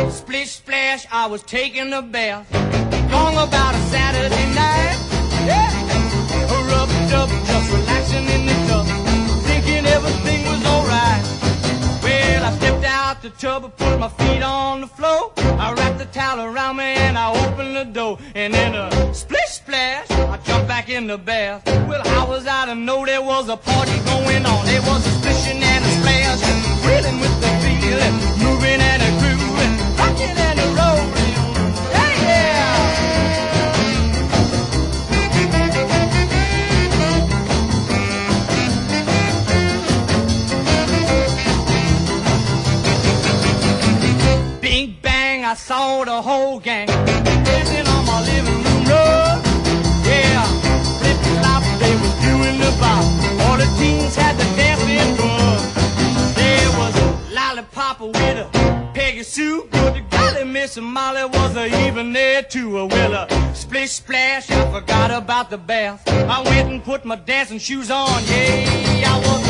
Splish splash, I was taking a bath. Long about a Saturday night. Yeah. Rubbed up, just relaxing in the tub, thinking everything was alright. Well, I stepped out the tub and put my feet on the floor. I wrapped the towel around me and I opened the door. And in a splish splash, I jumped back in the bath. Well, how was I to know there was a party going on? There was a splishing and a splash, reeling with the feeling, moving and a grooving, rocking and a rolling. Hey, yeah! Bing bang, I saw the whole gang dancing on my living room rug. Yeah, flip flop, they was doing the bop. All the teens had the dancing bug. There was a lollipop with a Peggy Sue, but the golly Miss Molly was even there too. Well, a splish splash, I forgot about the bath. I went and put my dancing shoes on. Yeah, I was